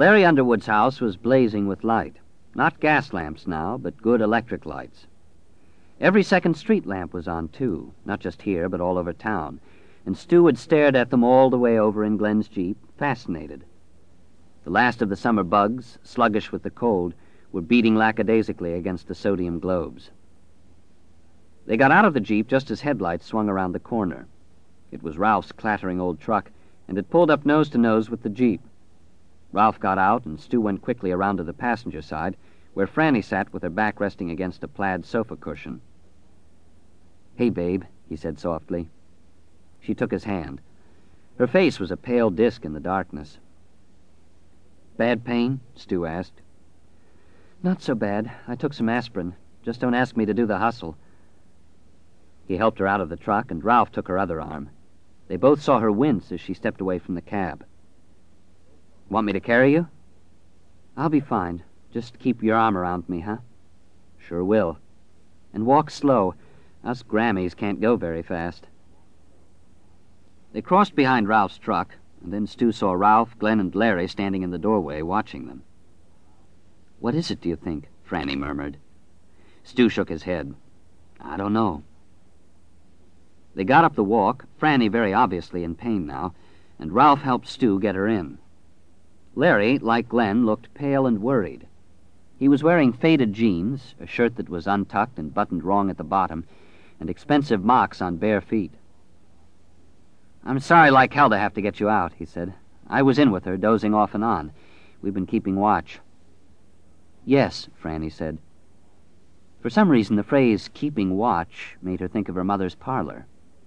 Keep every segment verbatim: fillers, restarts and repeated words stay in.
Larry Underwood's house was blazing with light. Not gas lamps now, but good electric lights. Every second street lamp was on, too, not just here, but all over town, and Stu had stared at them all the way over in Glenn's Jeep, fascinated. The last of the summer bugs, sluggish with the cold, were beating lackadaisically against the sodium globes. They got out of the Jeep just as headlights swung around the corner. It was Ralph's clattering old truck, and it pulled up nose to nose with the Jeep. Ralph got out, and Stu went quickly around to the passenger side, where Franny sat with her back resting against a plaid sofa cushion. "Hey, babe," he said softly. She took his hand. Her face was a pale disk in the darkness. "Bad pain?" Stu asked. "Not so bad. I took some aspirin. Just don't ask me to do the hustle." He helped her out of the truck, and Ralph took her other arm. They both saw her wince as she stepped away from the cab. "Want me to carry you?" "I'll be fine. Just keep your arm around me, huh?" "Sure will. And walk slow. Us Grammys can't go very fast." They crossed behind Ralph's truck, and then Stu saw Ralph, Glenn, and Larry standing in the doorway watching them. "What is it, do you think?" Franny murmured. Stu shook his head. "I don't know." They got up the walk, Franny very obviously in pain now, and Ralph helped Stu get her in. Larry, like Glenn, looked pale and worried. He was wearing faded jeans, a shirt that was untucked and buttoned wrong at the bottom, and expensive mocks on bare feet. "I'm sorry like hell to have to get you out," he said. "I was in with her, dozing off and on. We've been keeping watch." "Yes," Franny said. For some reason, the phrase keeping watch made her think of her mother's parlor.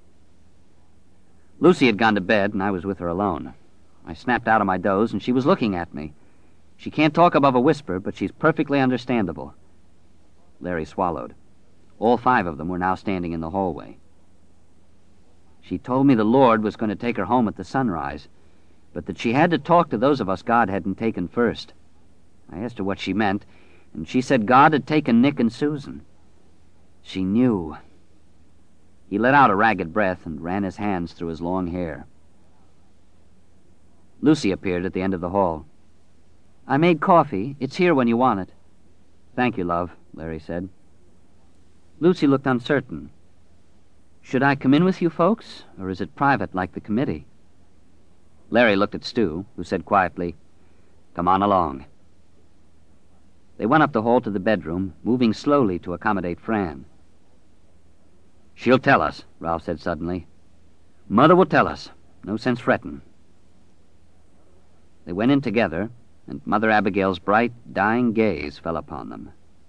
Lucy had gone to bed, and I was with her alone. I snapped out of my doze, and she was looking at me. She can't talk above a whisper, but she's perfectly understandable. Larry swallowed. All five of them were now standing in the hallway. "She told me the Lord was going to take her home at the sunrise, but that she had to talk to those of us God hadn't taken first. I asked her what she meant, and she said God had taken Nick and Susan. She knew." He let out a ragged breath and ran his hands through his long hair. Lucy appeared at the end of the hall. "I made coffee. It's here when you want it." "Thank you, love," Larry said. Lucy looked uncertain. "Should I come in with you folks, or is it private like the committee?" Larry looked at Stu, who said quietly, "Come on along." They went up the hall to the bedroom, moving slowly to accommodate Fran. "She'll tell us," Ralph said suddenly. "Mother will tell us. No sense fretting." They went in together, and Mother Abigail's bright, dying gaze fell upon them.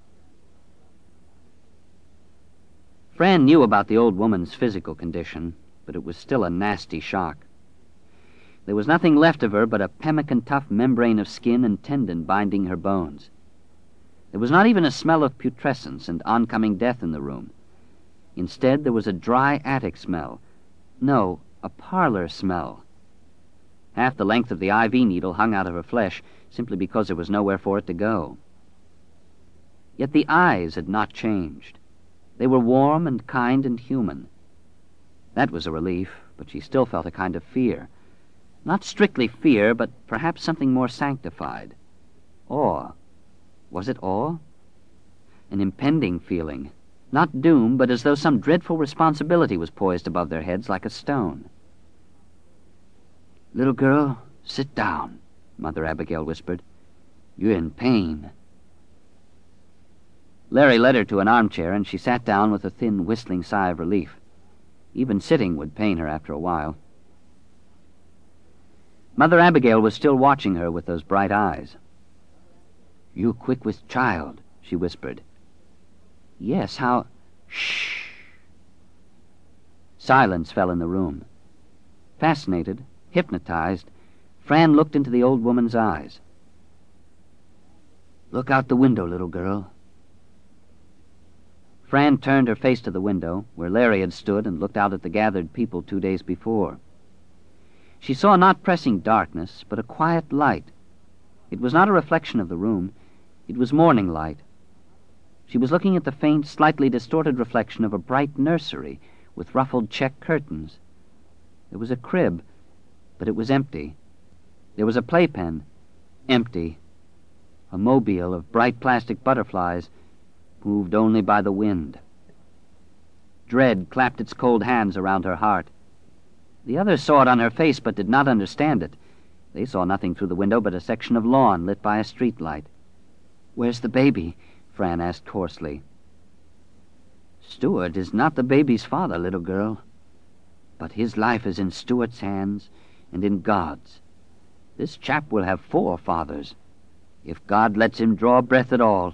Fran knew about the old woman's physical condition, but it was still a nasty shock. There was nothing left of her but a pemmican-tough membrane of skin and tendon binding her bones. There was not even a smell of putrescence and oncoming death in the room. Instead, there was a dry attic smell. No, a parlor smell. Half the length of the I V needle hung out of her flesh simply because there was nowhere for it to go. Yet the eyes had not changed. They were warm and kind and human. That was a relief, but she still felt a kind of fear. Not strictly fear, but perhaps something more sanctified. Awe. Was it awe? An impending feeling. Not doom, but as though some dreadful responsibility was poised above their heads like a stone. "Little girl, sit down," Mother Abigail whispered. "You're in pain." Larry led her to an armchair, and she sat down with a thin, whistling sigh of relief. Even sitting would pain her after a while. Mother Abigail was still watching her with those bright eyes. "You quick with child," she whispered. "Yes, how—" "Shh." Silence fell in the room. Fascinated, hypnotized, Fran looked into the old woman's eyes. "Look out the window, little girl." Fran turned her face to the window, where Larry had stood and looked out at the gathered people two days before. She saw not pressing darkness, but a quiet light. It was not a reflection of the room. It was morning light. She was looking at the faint, slightly distorted reflection of a bright nursery with ruffled check curtains. There was a crib, but it was empty. There was a playpen, empty. A mobile of bright plastic butterflies, moved only by the wind. Dread clapped its cold hands around her heart. The others saw it on her face, but did not understand it. They saw nothing through the window but a section of lawn lit by a street light. "Where's the baby?" Fran asked hoarsely. "Stuart is not the baby's father, little girl. But his life is in Stuart's hands and in God's. This chap will have four fathers, if God lets him draw breath at all."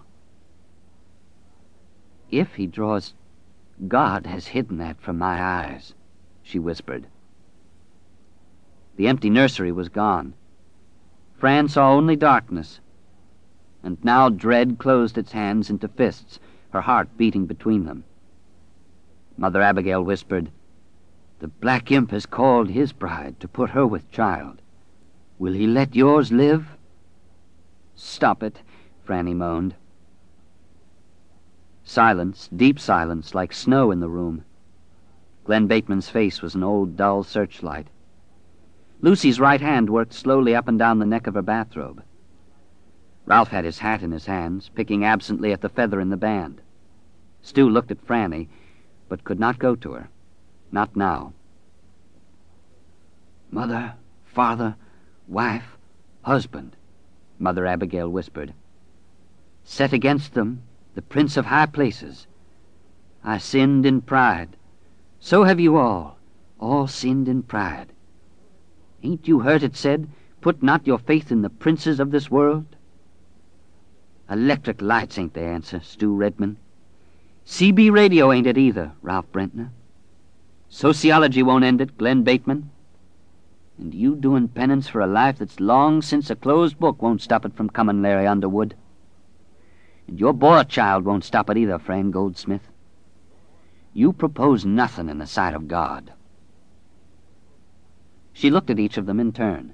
"If he draws, God has hidden that from my eyes," she whispered. The empty nursery was gone. Fran saw only darkness. And now dread closed its hands into fists, her heart beating between them. Mother Abigail whispered, "The black imp has called his bride to put her with child. Will he let yours live?" "Stop it," Franny moaned. Silence, deep silence, like snow in the room. Glenn Bateman's face was an old, dull searchlight. Lucy's right hand worked slowly up and down the neck of her bathrobe. Ralph had his hat in his hands, picking absently at the feather in the band. Stu looked at Franny, but could not go to her. Not now. "Mother, father, wife, husband," Mother Abigail whispered. "Set against them the Prince of High Places. I sinned in pride. So have you all, all sinned in pride. Ain't you heard it said, 'Put not your faith in the princes of this world'? Electric lights ain't the answer, Stu Redman. C B radio ain't it either, Ralph Brentner. Sociology won't end it, Glenn Bateman. And you doing penance for a life that's long since a closed book won't stop it from coming, Larry Underwood. And your boy child won't stop it either, Fran Goldsmith. You propose nothing in the sight of God." She looked at each of them in turn.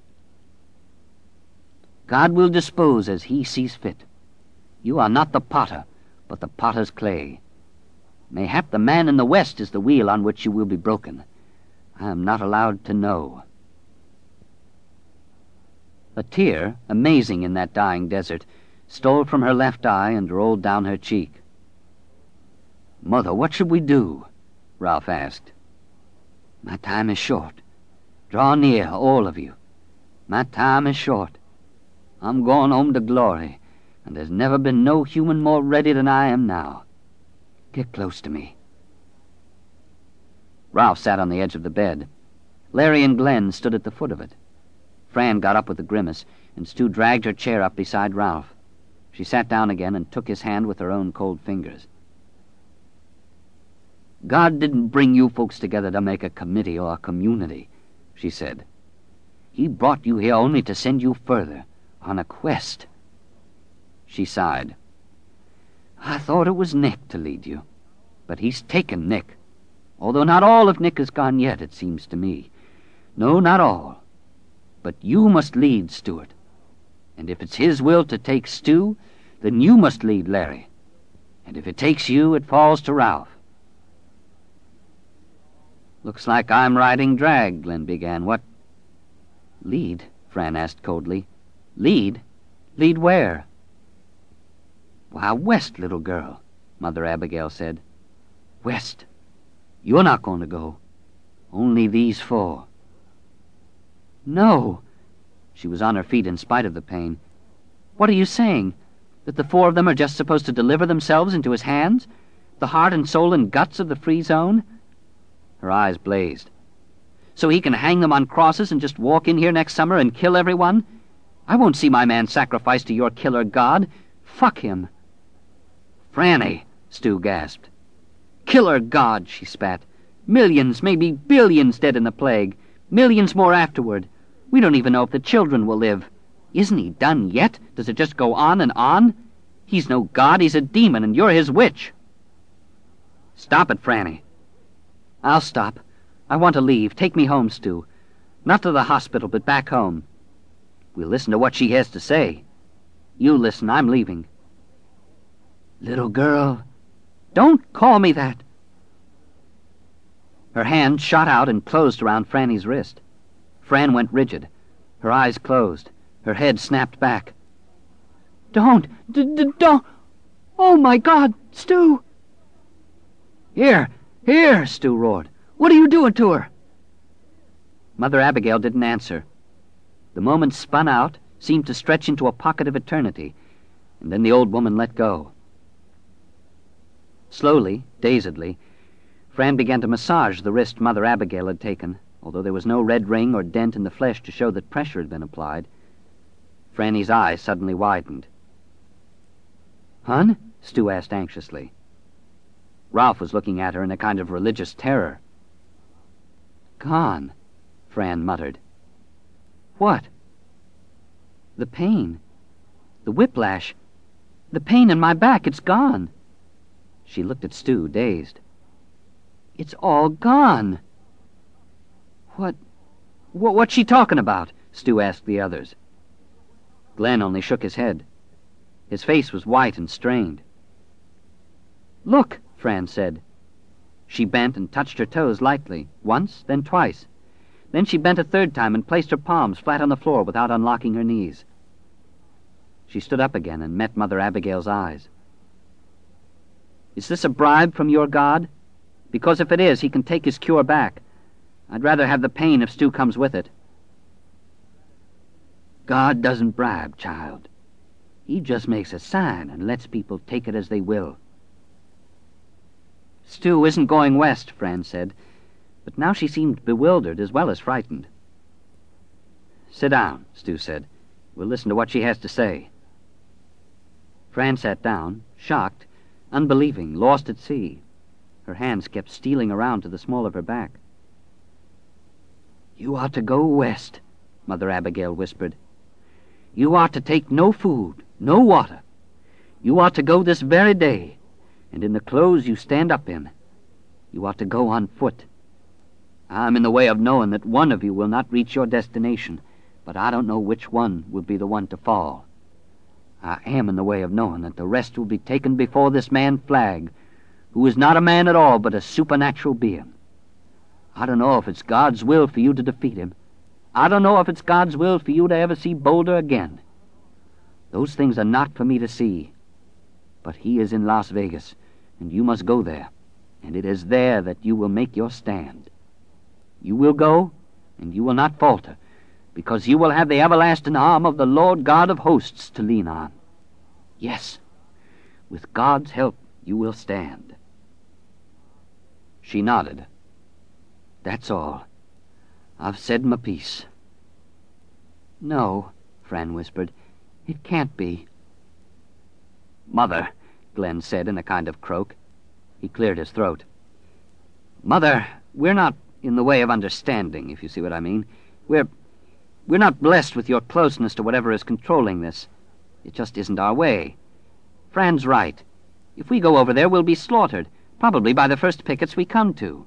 "God will dispose as he sees fit. You are not the potter, but the potter's clay. Mayhap the man in the west is the wheel on which you will be broken. I am not allowed to know." A tear, amazing in that dying desert, stole from her left eye and rolled down her cheek. "Mother, what should we do?" Ralph asked. "My time is short. Draw near, all of you. My time is short. I'm going home to glory, and there's never been no human more ready than I am now. Get close to me." Ralph sat on the edge of the bed. Larry and Glenn stood at the foot of it. Fran got up with a grimace, and Stu dragged her chair up beside Ralph. She sat down again and took his hand with her own cold fingers. "God didn't bring you folks together to make a committee or a community," she said. "He brought you here only to send you further, on a quest." She sighed. "I thought it was Nick to lead you, but he's taken Nick. Although not all of Nick is gone yet, it seems to me. No, not all. But you must lead, Stuart. And if it's his will to take Stu, then you must lead, Larry. And if it takes you, it falls to Ralph." "Looks like I'm riding drag," Glenn began. "What—" "Lead?" Fran asked coldly. "Lead? Lead where?" "Why, west, little girl," Mother Abigail said. "West. You're not going to go. Only these four." "No." She was on her feet in spite of the pain. "What are you saying? That the four of them are just supposed to deliver themselves into his hands? The heart and soul and guts of the free zone?" Her eyes blazed. "So he can hang them on crosses and just walk in here next summer and kill everyone? I won't see my man sacrificed to your killer god. Fuck him." "Franny," Stu gasped. "Killer god," she spat. "Millions, maybe billions dead in the plague. Millions more afterward. We don't even know if the children will live. Isn't he done yet? Does it just go on and on? He's no god, he's a demon, and you're his witch." "Stop it, Franny." "I'll stop. I want to leave. Take me home, Stu. Not to the hospital, but back home." "We'll listen to what she has to say." "You listen, I'm leaving." "Little girl." "Don't call me that." Her hand shot out and closed around Franny's wrist. Fran went rigid. Her eyes closed. Her head snapped back. "Don't! D-d-don't! Oh, my God! Stu!" "Here! Here!" Stu roared. "What are you doing to her?" Mother Abigail didn't answer. The moment spun out, seemed to stretch into a pocket of eternity, and then the old woman let go. Slowly, dazedly, Fran began to massage the wrist Mother Abigail had taken, although there was no red ring or dent in the flesh to show that pressure had been applied. Franny's eyes suddenly widened. "Hun?" Stu asked anxiously. Ralph was looking at her in a kind of religious terror. "Gone," Fran muttered. "What?" "The pain. The whiplash. The pain in my back. It's gone." She looked at Stu, dazed. "It's all gone." What... what what's she talking about?" Stu asked the others. Glenn only shook his head. His face was white and strained. "Look," Fran said. She bent and touched her toes lightly, once, then twice. Then she bent a third time and placed her palms flat on the floor without unlocking her knees. She stood up again and met Mother Abigail's eyes. "Is this a bribe from your God? Because if it is, he can take his cure back. I'd rather have the pain if Stu comes with it." "God doesn't bribe, child. He just makes a sign and lets people take it as they will." "Stu isn't going west," Fran said, but now she seemed bewildered as well as frightened. "Sit down," Stu said. "We'll listen to what she has to say." Fran sat down, shocked, unbelieving, lost at sea. Her hands kept stealing around to the small of her back. "You ought to go west," Mother Abigail whispered. "You ought to take no food, no water. You ought to go this very day, and in the clothes you stand up in. You ought to go on foot. I'm in the way of knowing that one of you will not reach your destination, but I don't know which one will be the one to fall. I am in the way of knowing that the rest will be taken before this man Flagg, who is not a man at all but a supernatural being. I don't know if it's God's will for you to defeat him. I don't know if it's God's will for you to ever see Boulder again. Those things are not for me to see. But he is in Las Vegas, and you must go there, and it is there that you will make your stand. You will go, and you will not falter, because you will have the everlasting arm of the Lord God of hosts to lean on. Yes, with God's help you will stand." She nodded. "That's all. I've said my piece." "No," Fran whispered. "It can't be." "Mother," Glenn said in a kind of croak. He cleared his throat. "Mother, we're not in the way of understanding, if you see what I mean. We're... we're not blessed with your closeness to whatever is controlling this. It just isn't our way. Fran's right. If we go over there, we'll be slaughtered, probably by the first pickets we come to."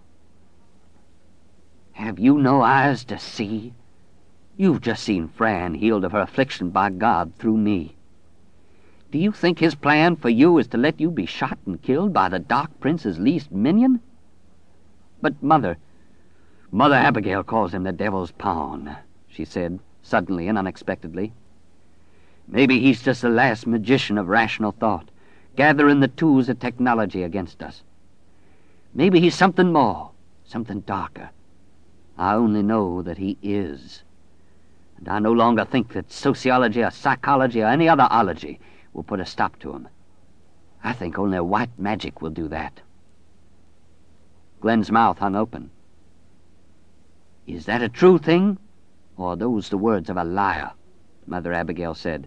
"Have you no eyes to see? You've just seen Fran healed of her affliction by God through me. Do you think his plan for you is to let you be shot and killed by the Dark Prince's least minion? But Mother... Mother Abigail calls him the devil's pawn," she said, suddenly and unexpectedly. "Maybe he's just the last magician of rational thought, gathering the tools of technology against us. Maybe he's something more, something darker. I only know that he is. And I no longer think that sociology or psychology or any other ology will put a stop to him. I think only white magic will do that." Glenn's mouth hung open. "Is that a true thing, or are those the words of a liar?" Mother Abigail said.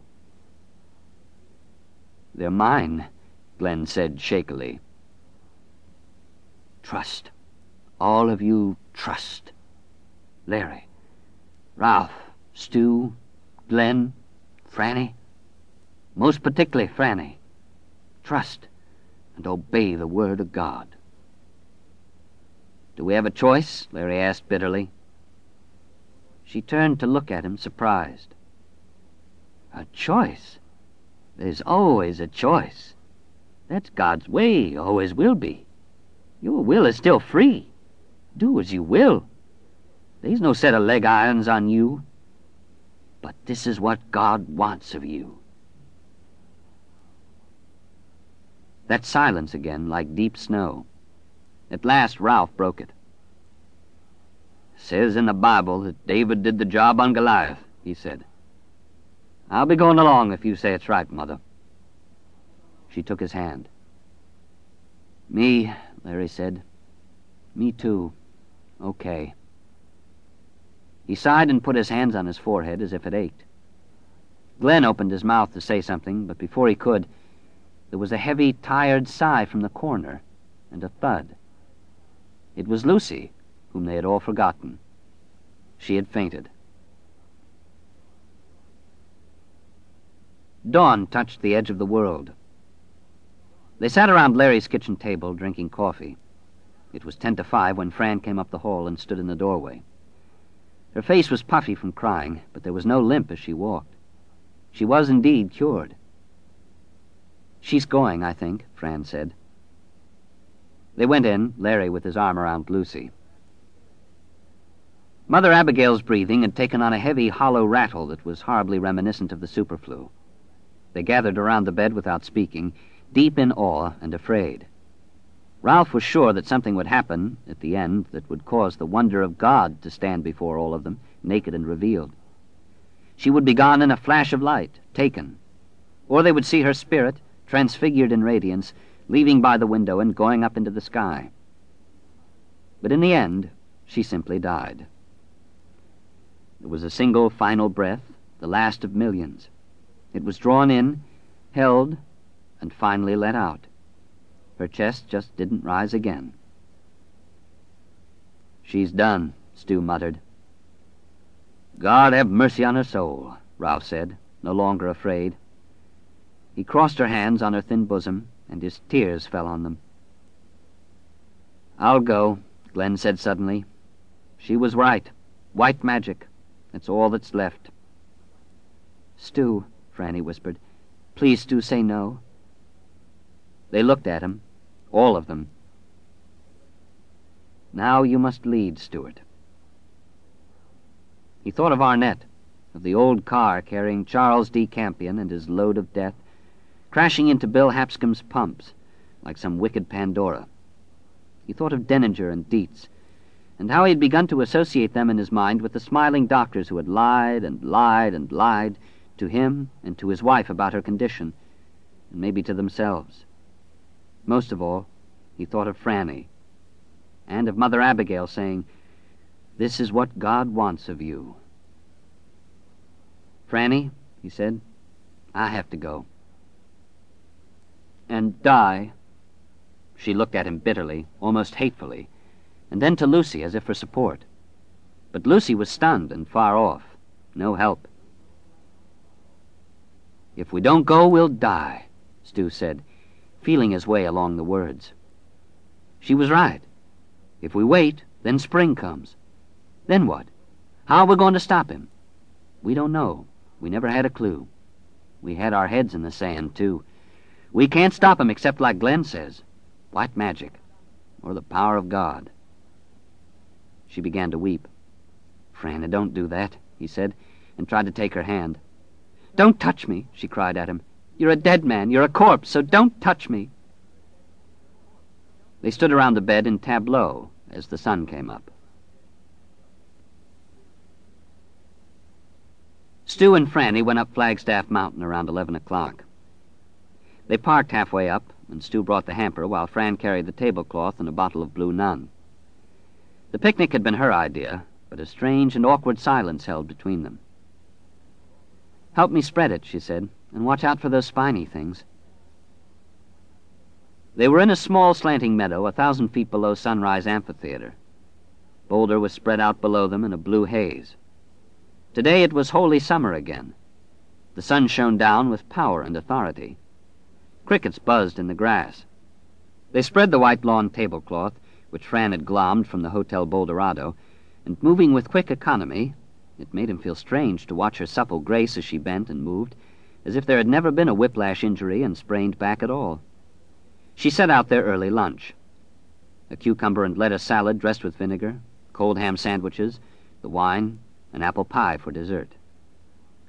"They're mine," Glenn said shakily. "Trust. All of you trust. Larry, Ralph, Stu, Glenn, Franny, most particularly Franny. Trust and obey the word of God." "Do we have a choice?" Larry asked bitterly. She turned to look at him, surprised. "A choice? There's always a choice. That's God's way, always will be. Your will is still free. Do as you will. There's no set of leg irons on you." But this is what God wants of you. That silence again, like deep snow. At last Ralph broke it. "Says in the Bible that David did the job on Goliath," he said. "I'll be going along if you say it's right, Mother." She took his hand. "Me," Larry said. "Me too. Okay." He sighed and put his hands on his forehead as if it ached. Glenn opened his mouth to say something, but before he could, there was a heavy, tired sigh from the corner, and a thud. It was Lucy, whom they had all forgotten. She had fainted. Dawn touched the edge of the world. They sat around Larry's kitchen table, drinking coffee. It was ten to five when Fran came up the hall and stood in the doorway. Her face was puffy from crying, but there was no limp as she walked. She was indeed cured. "She's going, I think," Fran said. They went in, Larry with his arm around Lucy. Mother Abigail's breathing had taken on a heavy, hollow rattle that was horribly reminiscent of the superflu. They gathered around the bed without speaking, deep in awe and afraid. Ralph was sure that something would happen at the end that would cause the wonder of God to stand before all of them, naked and revealed. She would be gone in a flash of light, taken. Or they would see her spirit, transfigured in radiance, leaving by the window and going up into the sky. But in the end, she simply died. There was a single final breath, the last of millions. It was drawn in, held, and finally let out. Her chest just didn't rise again. "She's done," Stu muttered. "God have mercy on her soul," Ralph said, no longer afraid. He crossed her hands on her thin bosom, and his tears fell on them. "I'll go," Glenn said suddenly. "She was right. White magic. That's all that's left." "Stu," Franny whispered, "please, Stu, say no." They looked at him, all of them. "Now you must lead, Stuart." He thought of Arnett, of the old car carrying Charles D. Campion and his load of death, crashing into Bill Hapscom's pumps like some wicked Pandora. He thought of Denninger and Dietz, and how he had begun to associate them in his mind with the smiling doctors who had lied and lied and lied to him and to his wife about her condition, and maybe to themselves. Most of all, he thought of Franny, and of Mother Abigail saying, "This is what God wants of you." "Franny," he said, "I have to go." "And die?" She looked at him bitterly, almost hatefully, and then to Lucy as if for support. But Lucy was stunned and far off. No help. "If we don't go, we'll die," Stu said, feeling his way along the words. She was right. If we wait, then spring comes. Then what? How are we going to stop him? We don't know. We never had a clue. We had our heads in the sand, too. We can't stop him except like Glenn says, white magic, or the power of God. She began to weep. "Franny, don't do that," he said, and tried to take her hand. "Don't touch me," she cried at him. "You're a dead man. You're a corpse, so don't touch me." They stood around the bed in tableau as the sun came up. Stu and Franny went up Flagstaff Mountain around eleven o'clock. They parked halfway up, and Stu brought the hamper while Fran carried the tablecloth and a bottle of Blue Nun. The picnic had been her idea, but a strange and awkward silence held between them. "Help me spread it," she said, "and watch out for those spiny things." They were in a small slanting meadow a thousand feet below Sunrise Amphitheater. Boulder was spread out below them in a blue haze. Today it was holy summer again. The sun shone down with power and authority. Crickets buzzed in the grass. They spread the white lawn tablecloth, which Fran had glommed from the Hotel Boulderado, and moving with quick economy, it made him feel strange to watch her supple grace as she bent and moved, as if there had never been a whiplash injury and sprained back at all. She set out their early lunch. A cucumber and lettuce salad dressed with vinegar, cold ham sandwiches, the wine, and apple pie for dessert.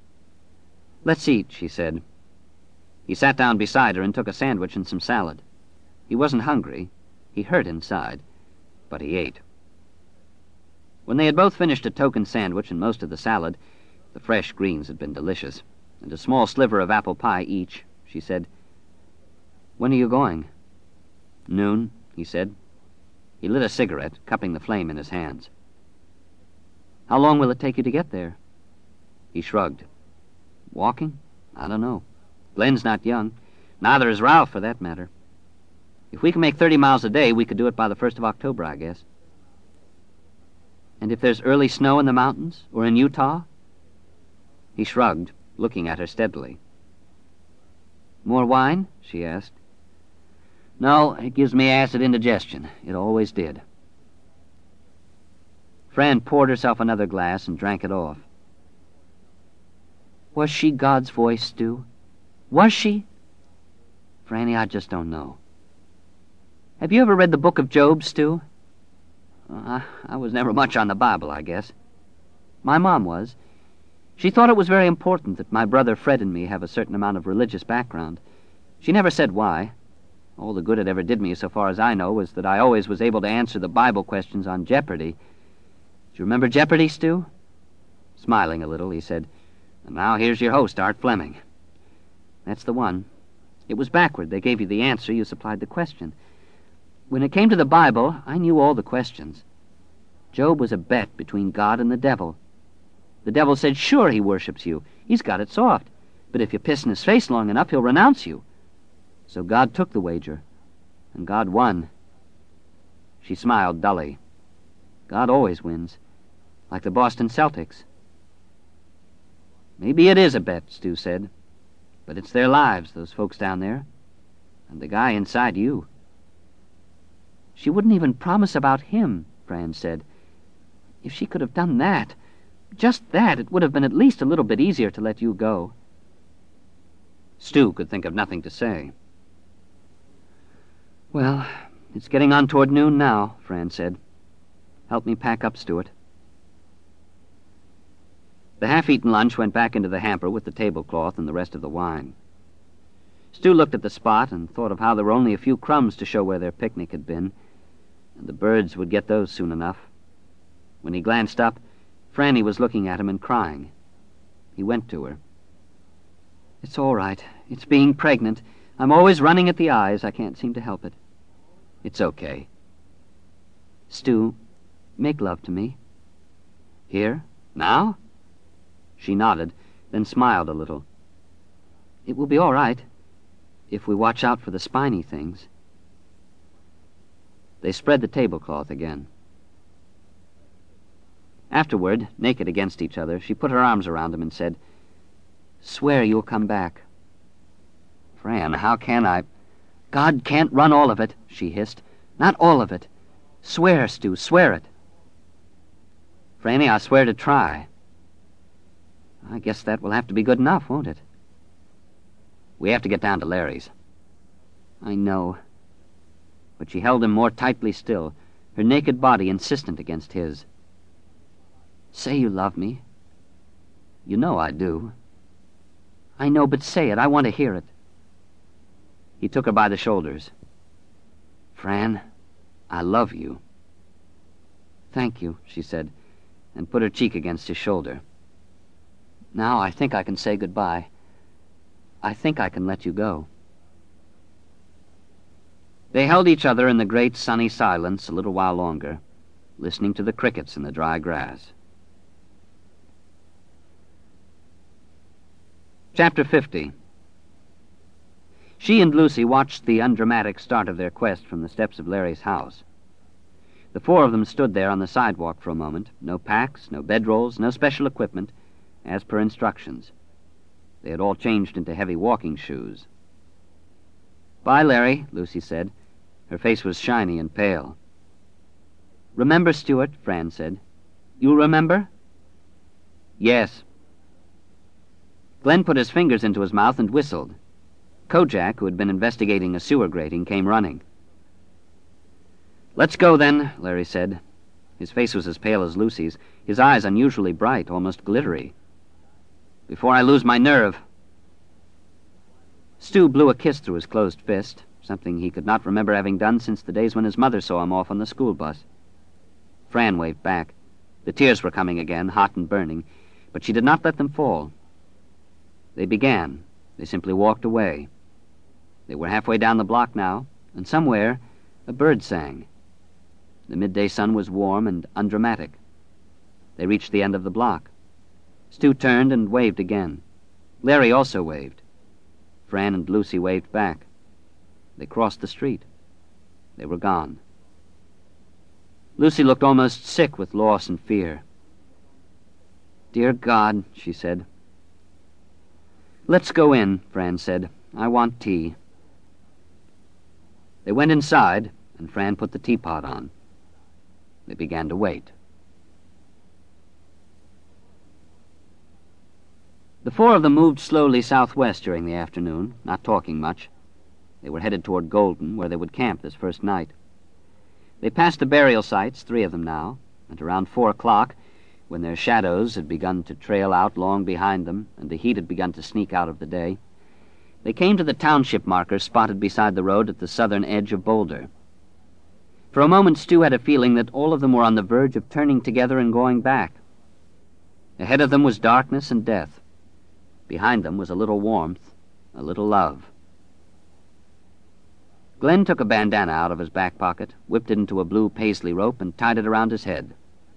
"Let's eat," she said. He sat down beside her and took a sandwich and some salad. He wasn't hungry. He hurt inside, but he ate. When they had both finished a token sandwich and most of the salad, the fresh greens had been delicious, and a small sliver of apple pie each, she said, "When are you going?" "Noon," he said. He lit a cigarette, cupping the flame in his hands. "How long will it take you to get there?" He shrugged. "Walking? I don't know. Glenn's not young. Neither is Ralph, for that matter. If we can make thirty miles a day, we could do it by the first of October, I guess." "And if there's early snow in the mountains, or in Utah?" He shrugged, looking at her steadily. "More wine?" she asked. "No, it gives me acid indigestion. It always did." Fran poured herself another glass and drank it off. "Was she God's voice, Stu? Was she?" "Franny, I just don't know." "Have you ever read the book of Job, Stu?" Uh, I, I was never much on the Bible, I guess. My mom was. She thought it was very important that my brother Fred and me have a certain amount of religious background. She never said why. All the good it ever did me, so far as I know, was that I always was able to answer the Bible questions on Jeopardy. Do you remember Jeopardy, Stu? Smiling a little, he said, "And now here's your host, Art Fleming." "That's the one. It was backward. They gave you the answer, you supplied the question. When it came to the Bible, I knew all the questions. Job was a bet between God and the devil. The devil said, sure, he worships you. He's got it soft. But if you piss in his face long enough, he'll renounce you. So God took the wager, and God won." She smiled dully. "God always wins, like the Boston Celtics." "Maybe it is a bet," Stu said. "But it's their lives, those folks down there, and the guy inside you." "She wouldn't even promise about him," Fran said. "If she could have done that, just that, it would have been at least a little bit easier to let you go." Stu could think of nothing to say. "Well, it's getting on toward noon now," Fran said. "Help me pack up, Stuart." The half-eaten lunch went back into the hamper with the tablecloth and the rest of the wine. Stu looked at the spot and thought of how there were only a few crumbs to show where their picnic had been, and the birds would get those soon enough. When he glanced up, Franny was looking at him and crying. He went to her. "It's all right. It's being pregnant. I'm always running at the eyes. I can't seem to help it." "It's okay." "Stu, make love to me." "Here? Now?" She nodded, then smiled a little. "It will be all right, if we watch out for the spiny things." They spread the tablecloth again. Afterward, naked against each other, she put her arms around him and said, "Swear you'll come back." "Fran, how can I?" "God can't run all of it," she hissed. "Not all of it. Swear, Stu, swear it." "Franny, I swear to try." "I guess that will have to be good enough, won't it?" "We have to get down to Larry's." "I know." But she held him more tightly still, her naked body insistent against his. "Say you love me." "You know I do." "I know, but say it. I want to hear it." He took her by the shoulders. "Fran, I love you." "Thank you," she said, and put her cheek against his shoulder. "Now I think I can say goodbye. I think I can let you go." They held each other in the great sunny silence a little while longer, listening to the crickets in the dry grass. Chapter fifty. She and Lucy watched the undramatic start of their quest from the steps of Larry's house. The four of them stood there on the sidewalk for a moment, no packs, no bedrolls, no special equipment, as per instructions. They had all changed into heavy walking shoes. "Bye, Larry," Lucy said. Her face was shiny and pale. "Remember, Stuart," Fran said. "You'll remember?" "Yes." Glenn put his fingers into his mouth and whistled. Kojak, who had been investigating a sewer grating, came running. "Let's go, then," Larry said. His face was as pale as Lucy's, his eyes unusually bright, almost glittery. "Before I lose my nerve," Stu blew a kiss through his closed fist, something he could not remember having done since the days when his mother saw him off on the school bus. Fran waved back. The tears were coming again, hot and burning, but she did not let them fall. They began. They simply walked away. They were halfway down the block now, and somewhere a bird sang. The midday sun was warm and undramatic. They reached the end of the block. Stu turned and waved again. Larry also waved. Fran and Lucy waved back. They crossed the street. They were gone. Lucy looked almost sick with loss and fear. "Dear God," she said. "Let's go in," Fran said. "I want tea." They went inside, and Fran put the teapot on. They began to wait. The four of them moved slowly southwest during the afternoon, not talking much. They were headed toward Golden, where they would camp this first night. They passed the burial sites, three of them now, and around four o'clock, when their shadows had begun to trail out long behind them and the heat had begun to sneak out of the day, they came to the township marker spotted beside the road at the southern edge of Boulder. For a moment, Stu had a feeling that all of them were on the verge of turning together and going back. Ahead of them was darkness and death. Behind them was a little warmth, a little love. Glenn took a bandana out of his back pocket, whipped it into a blue paisley rope, and tied it around his head.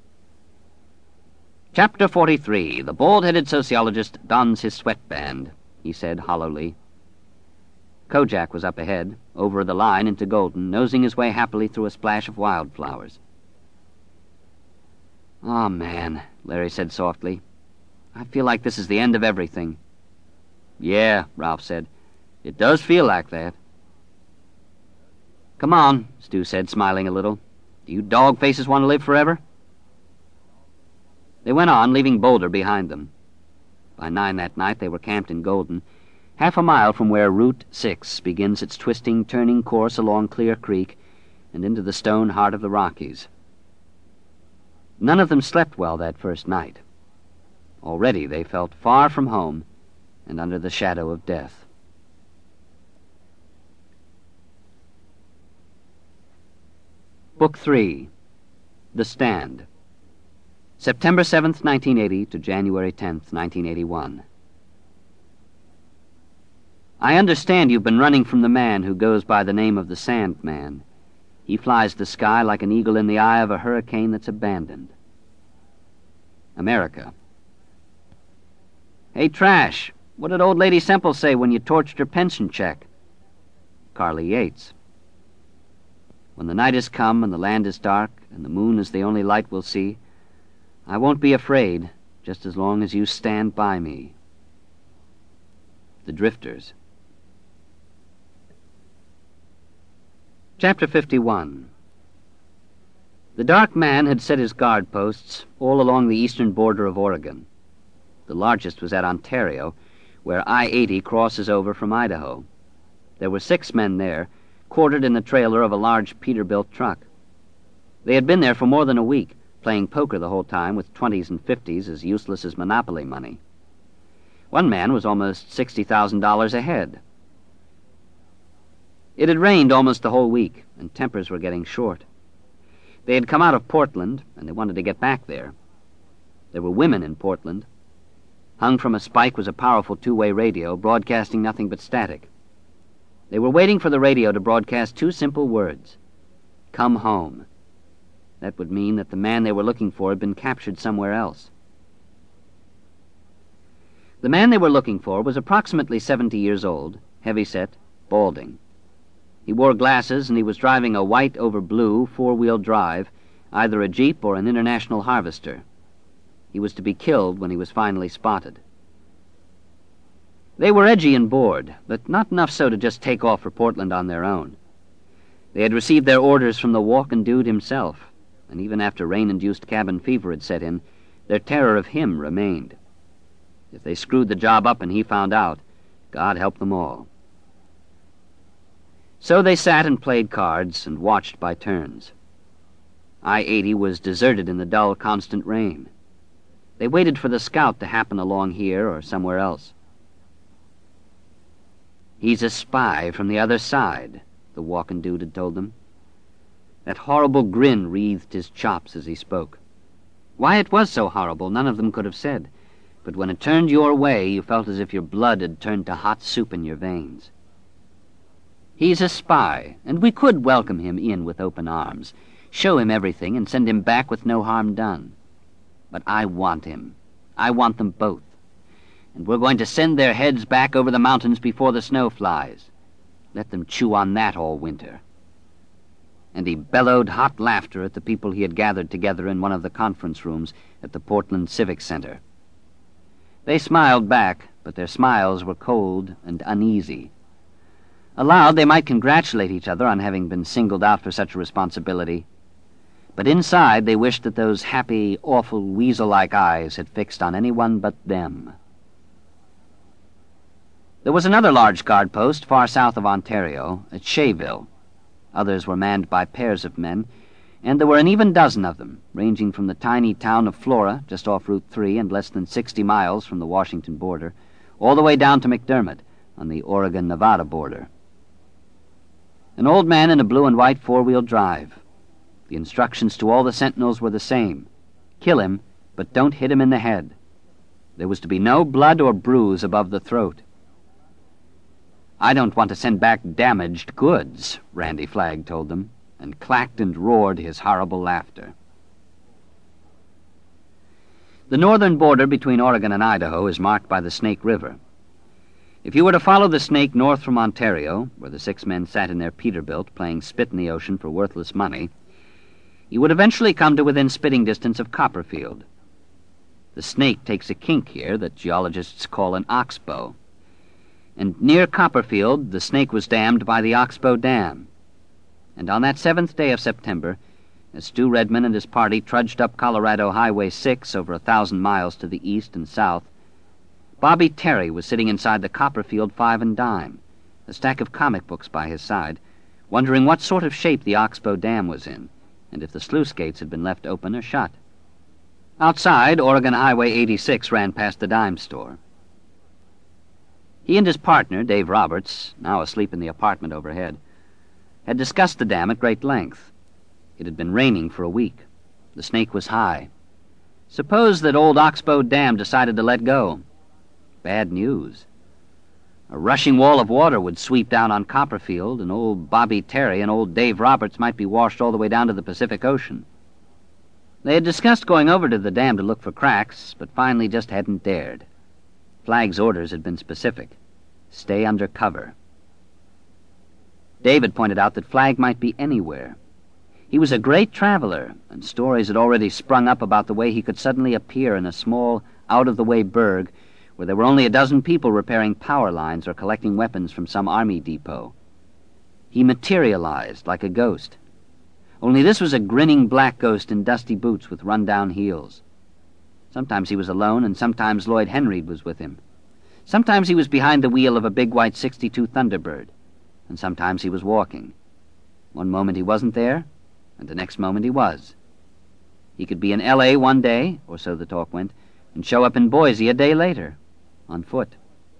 Chapter forty-three. The bald-headed sociologist dons his sweatband, he said hollowly. Kojak was up ahead, over the line into Golden, nosing his way happily through a splash of wildflowers. "Oh, man," Larry said softly. "I feel like this is the end of everything." "Yeah," Ralph said. "It does feel like that." "Come on," Stu said, smiling a little. "Do you dog faces want to live forever?" They went on, leaving Boulder behind them. By nine that night they were camped in Golden, half a mile from where Route six begins its twisting, turning course along Clear Creek and into the stone heart of the Rockies. None of them slept well that first night. Already they felt far from home and under the shadow of death. Book three. The Stand. September seventh, nineteen eighty to January tenth, nineteen eighty-one. I understand you've been running from the man who goes by the name of the Sandman. He flies the sky like an eagle in the eye of a hurricane that's abandoned. America. Hey, Trash, what did old Lady Semple say when you torched her pension check? Carly Yates. When the night is come and the land is dark and the moon is the only light we'll see, I won't be afraid just as long as you stand by me. The Drifters. Chapter fifty-one. The dark man had set his guard posts all along the eastern border of Oregon. The largest was at Ontario, where I eighty crosses over from Idaho. There were six men there, quartered in the trailer of a large Peterbilt truck. They had been there for more than a week, playing poker the whole time with twenties and fifties as useless as Monopoly money. One man was almost sixty thousand dollars ahead. It had rained almost the whole week, and tempers were getting short. They had come out of Portland, and they wanted to get back there. There were women in Portland. Hung from a spike was a powerful two-way radio, broadcasting nothing but static. They were waiting for the radio to broadcast two simple words: "Come home." That would mean that the man they were looking for had been captured somewhere else. The man they were looking for was approximately seventy years old, heavy-set, balding. He wore glasses, and he was driving a white over blue four-wheel drive, either a Jeep or an International Harvester. He was to be killed when he was finally spotted. They were edgy and bored, but not enough so to just take off for Portland on their own. They had received their orders from the walking dude himself, and even after rain-induced cabin fever had set in, their terror of him remained. If they screwed the job up and he found out, God help them all. So they sat and played cards and watched by turns. I eighty was deserted in the dull, constant rain. They waited for the scout to happen along here or somewhere else. He's a spy from the other side, the walking dude had told them. That horrible grin wreathed his chops as he spoke. Why it was so horrible, none of them could have said, but when it turned your way, you felt as if your blood had turned to hot soup in your veins. He's a spy, and we could welcome him in with open arms, show him everything, and send him back with no harm done. But I want him. I want them both. And we're going to send their heads back over the mountains before the snow flies. Let them chew on that all winter. And he bellowed hot laughter at the people he had gathered together in one of the conference rooms at the Portland Civic Center. They smiled back, but their smiles were cold and uneasy. Aloud, they might congratulate each other on having been singled out for such a responsibility, but inside they wished that those happy, awful, weasel-like eyes had fixed on anyone but them. There was another large guard post far south of Ontario, at Shaeville. Others were manned by pairs of men, and there were an even dozen of them, ranging from the tiny town of Flora, just off Route three and less than sixty miles from the Washington border, all the way down to McDermott, on the Oregon-Nevada border. An old man in a blue and white four-wheel drive. The instructions to all the sentinels were the same. Kill him, but don't hit him in the head. There was to be no blood or bruise above the throat. I don't want to send back damaged goods, Randy Flagg told them, and clacked and roared his horrible laughter. The northern border between Oregon and Idaho is marked by the Snake River. If you were to follow the Snake north from Ontario, where the six men sat in their Peterbilt playing spit in the ocean for worthless money, you would eventually come to within spitting distance of Copperfield. The Snake takes a kink here that geologists call an oxbow. And near Copperfield, the Snake was dammed by the Oxbow Dam. And on that seventh day of September, as Stu Redman and his party trudged up Colorado Highway six over a thousand miles to the east and south, Bobby Terry was sitting inside the Copperfield Five and Dime, a stack of comic books by his side, wondering what sort of shape the Oxbow Dam was in, and if the sluice gates had been left open or shut. Outside, Oregon Highway eighty-six ran past the dime store. He and his partner, Dave Roberts, now asleep in the apartment overhead, had discussed the dam at great length. It had been raining for a week. The Snake was high. Suppose that old Oxbow Dam decided to let go. Bad news. A rushing wall of water would sweep down on Copperfield, and old Bobby Terry and old Dave Roberts might be washed all the way down to the Pacific Ocean. They had discussed going over to the dam to look for cracks, but finally just hadn't dared. Flagg's orders had been specific. Stay under cover. David pointed out that Flagg might be anywhere. He was a great traveler, and stories had already sprung up about the way he could suddenly appear in a small, out-of-the-way burg where there were only a dozen people repairing power lines or collecting weapons from some army depot. He materialized like a ghost. Only this was a grinning black ghost in dusty boots with run-down heels. Sometimes he was alone, and sometimes Lloyd Henreid was with him. Sometimes he was behind the wheel of a big white sixty-two Thunderbird, and sometimes he was walking. One moment he wasn't there, and the next moment he was. He could be in L A one day, or so the talk went, and show up in Boise a day later, on foot.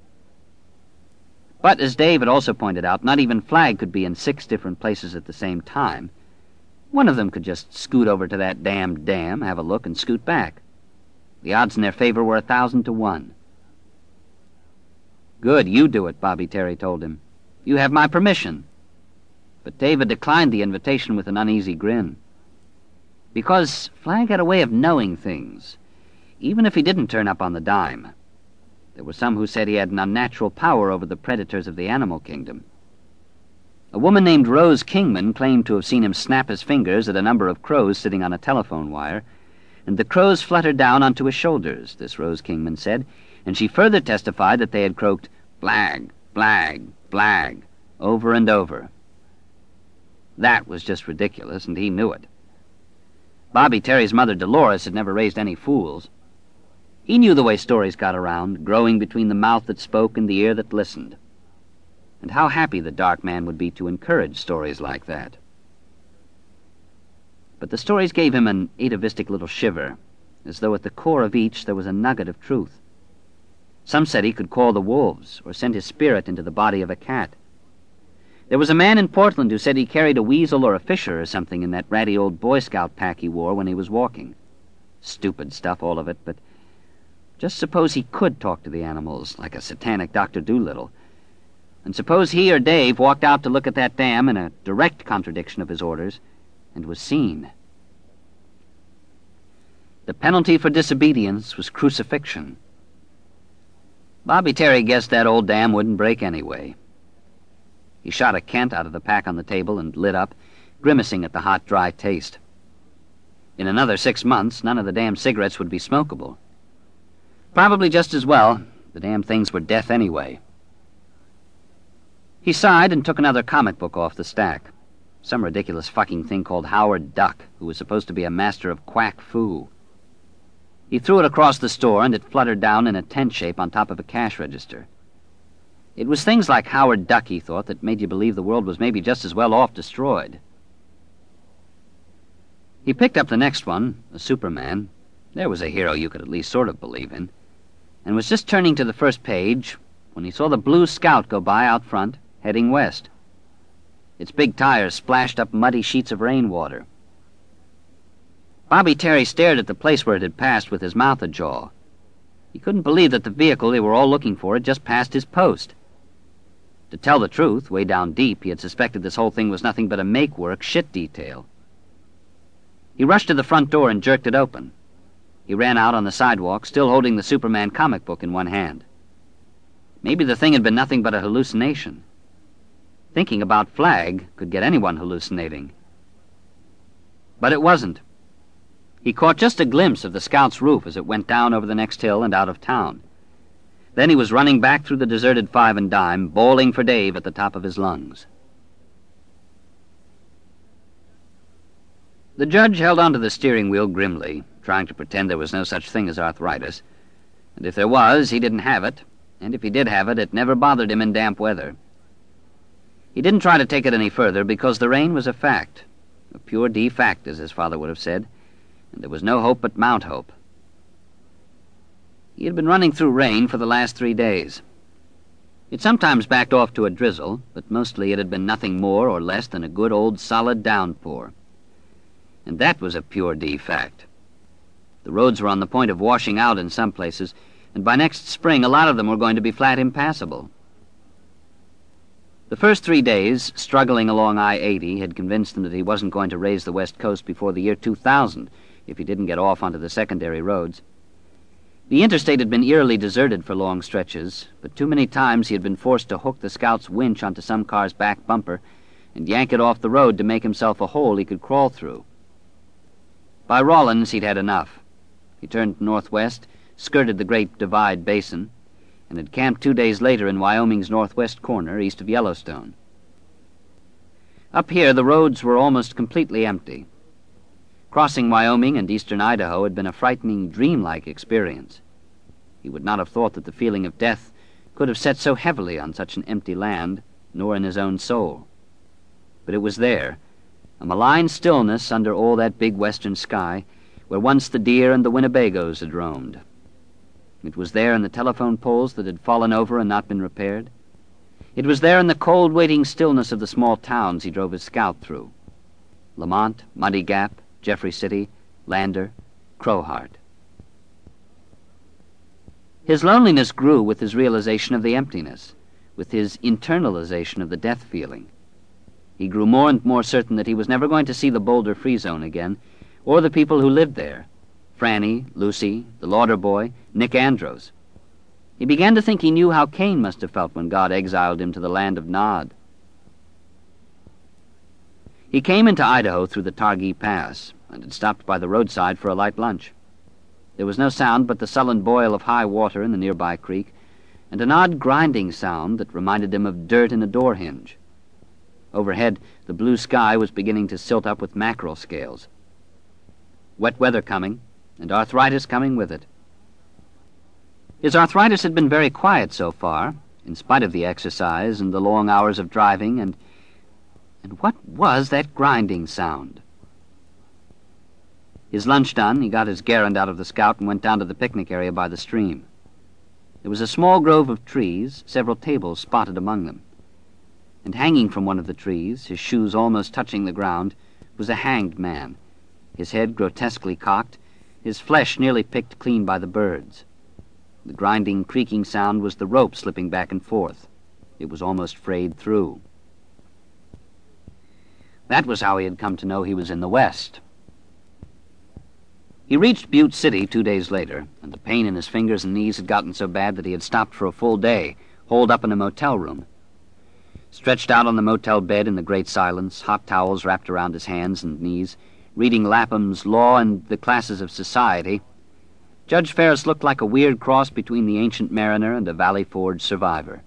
But, as Dave had also pointed out, not even Flagg could be in six different places at the same time. One of them could just scoot over to that damned dam, have a look, and scoot back. The odds in their favor were a thousand to one. Good, you do it, Bobby Terry told him. You have my permission. But David declined the invitation with an uneasy grin. Because Flagg had a way of knowing things, even if he didn't turn up on the dime. There were some who said he had an unnatural power over the predators of the animal kingdom. A woman named Rose Kingman claimed to have seen him snap his fingers at a number of crows sitting on a telephone wire, and the crows fluttered down onto his shoulders, this Rose Kingman said, and she further testified that they had croaked, "Flagg, Flagg, Flagg," over and over. That was just ridiculous, and he knew it. Bobby Terry's mother, Dolores, had never raised any fools. He knew the way stories got around, growing between the mouth that spoke and the ear that listened. And how happy the dark man would be to encourage stories like that. But the stories gave him an atavistic little shiver, as though at the core of each there was a nugget of truth. Some said he could call the wolves or send his spirit into the body of a cat. There was a man in Portland who said he carried a weasel or a fisher or something in that ratty old Boy Scout pack he wore when he was walking. Stupid stuff, all of it, but just suppose he could talk to the animals like a satanic Doctor Dolittle. And suppose he or Dave walked out to look at that dam in a direct contradiction of his orders and was seen. The penalty for disobedience was crucifixion. Bobby Terry guessed that old dam wouldn't break anyway. He shot a Kent out of the pack on the table and lit up, grimacing at the hot, dry taste. In another six months, none of the damn cigarettes would be smokable. Probably just as well. The damn things were death anyway. He sighed and took another comic book off the stack. Some ridiculous fucking thing called Howard Duck, who was supposed to be a master of quack foo. He threw it across the store, and it fluttered down in a tent shape on top of a cash register. It was things like Howard Duck, he thought, that made you believe the world was maybe just as well off destroyed. He picked up the next one, a Superman. There was a hero you could at least sort of believe in. And was just turning to the first page when he saw the Blue Scout go by out front, heading west. Its big tires splashed up muddy sheets of rainwater. Bobby Terry stared at the place where it had passed with his mouth ajaw. He couldn't believe that the vehicle they were all looking for had just passed his post. To tell the truth, way down deep, he had suspected this whole thing was nothing but a make-work shit detail. He rushed to the front door and jerked it open. He ran out on the sidewalk, still holding the Superman comic book in one hand. Maybe the thing had been nothing but a hallucination. Thinking about Flag could get anyone hallucinating. But it wasn't. He caught just a glimpse of the Scout's roof as it went down over the next hill and out of town. Then he was running back through the deserted Five and Dime, bawling for Dave at the top of his lungs. The judge held onto the steering wheel grimly, trying to pretend there was no such thing as arthritis. And if there was, he didn't have it, and if he did have it, it never bothered him in damp weather. He didn't try to take it any further because the rain was a fact, a pure D fact, as his father would have said, and there was no hope but Mount Hope. He had been running through rain for the last three days. It sometimes backed off to a drizzle, but mostly it had been nothing more or less than a good old solid downpour. And that was a pure D fact. The roads were on the point of washing out in some places, and by next spring a lot of them were going to be flat impassable. The first three days, struggling along I eighty, had convinced him that he wasn't going to raise the West Coast before the year two thousand, if he didn't get off onto the secondary roads. The interstate had been eerily deserted for long stretches, but too many times he had been forced to hook the Scout's winch onto some car's back bumper and yank it off the road to make himself a hole he could crawl through. By Rawlins, he'd had enough. He turned northwest, skirted the Great Divide Basin, and had camped two days later in Wyoming's northwest corner, east of Yellowstone. Up here, the roads were almost completely empty. Crossing Wyoming and eastern Idaho had been a frightening, dreamlike experience. He would not have thought that the feeling of death could have set so heavily on such an empty land, nor in his own soul. But it was there, a malign stillness under all that big western sky, where once the deer and the Winnebagos had roamed. It was there in the telephone poles that had fallen over and not been repaired. It was there in the cold, waiting stillness of the small towns he drove his Scout through. Lamont, Muddy Gap, Jeffrey City, Lander, Crowheart. His loneliness grew with his realization of the emptiness, with his internalization of the death feeling. He grew more and more certain that he was never going to see the Boulder Free Zone again, or the people who lived there, Franny, Lucy, the Lauder boy, Nick Andros. He began to think he knew how Cain must have felt when God exiled him to the land of Nod. He came into Idaho through the Targhee Pass, and had stopped by the roadside for a light lunch. There was no sound but the sullen boil of high water in the nearby creek, and an odd grinding sound that reminded him of dirt in a door hinge. Overhead, the blue sky was beginning to silt up with mackerel scales. Wet weather coming, and arthritis coming with it. His arthritis had been very quiet so far, in spite of the exercise and the long hours of driving, and... And what was that grinding sound? His lunch done, he got his gerund out of the Scout and went down to the picnic area by the stream. There was a small grove of trees, several tables spotted among them. And hanging from one of the trees, his shoes almost touching the ground, was a hanged man, his head grotesquely cocked, his flesh nearly picked clean by the birds. The grinding, creaking sound was the rope slipping back and forth. It was almost frayed through. That was how he had come to know he was in the West. He reached Butte City two days later, and the pain in his fingers and knees had gotten so bad that he had stopped for a full day, holed up in a motel room. Stretched out on the motel bed in the great silence, hot towels wrapped around his hands and knees, reading Lapham's Law and the Classes of Society, Judge Ferris looked like a weird cross between the ancient mariner and a Valley Forge survivor.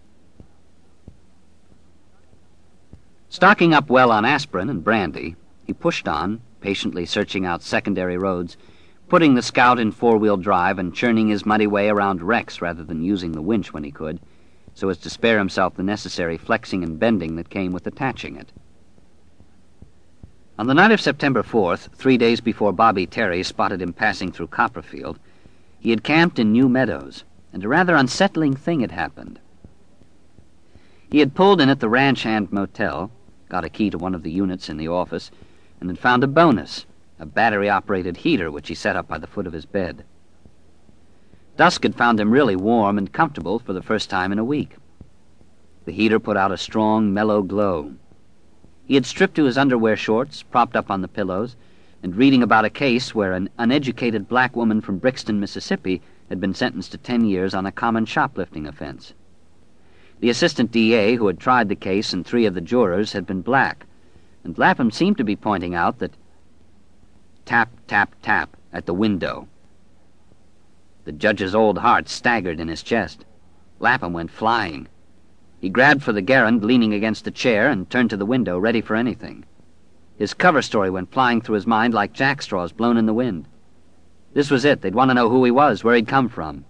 Stocking up well on aspirin and brandy, he pushed on, patiently searching out secondary roads, putting the Scout in four-wheel drive and churning his muddy way around wrecks rather than using the winch when he could, so as to spare himself the necessary flexing and bending that came with attaching it. On the night of September fourth, three days before Bobby Terry spotted him passing through Copperfield, he had camped in New Meadows, and a rather unsettling thing had happened. He had pulled in at the Ranch Hand Motel, got a key to one of the units in the office, and had found a bonus, a battery-operated heater which he set up by the foot of his bed. Dusk had found him really warm and comfortable for the first time in a week. The heater put out a strong, mellow glow. He had stripped to his underwear shorts, propped up on the pillows, and reading about a case where an uneducated black woman from Brixton, Mississippi, had been sentenced to ten years on a common shoplifting offense. The assistant D A who had tried the case and three of the jurors had been black, and Lapham seemed to be pointing out that tap, tap, tap at the window. The judge's old heart staggered in his chest. Lapham went flying. He grabbed for the gerund leaning against the chair and turned to the window, ready for anything. His cover story went flying through his mind like jackstraws blown in the wind. This was it. They'd want to know who he was, where he'd come from.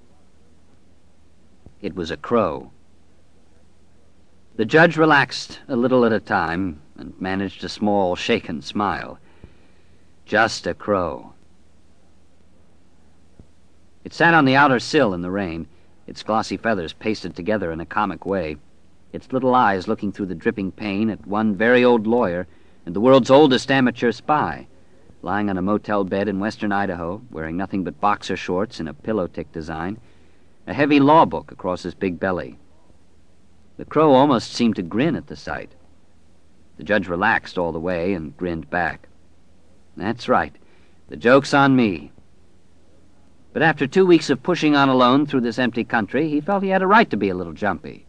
It was a crow. The judge relaxed a little at a time and managed a small, shaken smile. Just a crow. It sat on the outer sill in the rain, its glossy feathers pasted together in a comic way, its little eyes looking through the dripping pane at one very old lawyer and the world's oldest amateur spy, lying on a motel bed in western Idaho, wearing nothing but boxer shorts in a pillow tick design, a heavy law book across his big belly. The crow almost seemed to grin at the sight. The judge relaxed all the way and grinned back. That's right. The joke's on me. But after two weeks of pushing on alone through this empty country, he felt he had a right to be a little jumpy.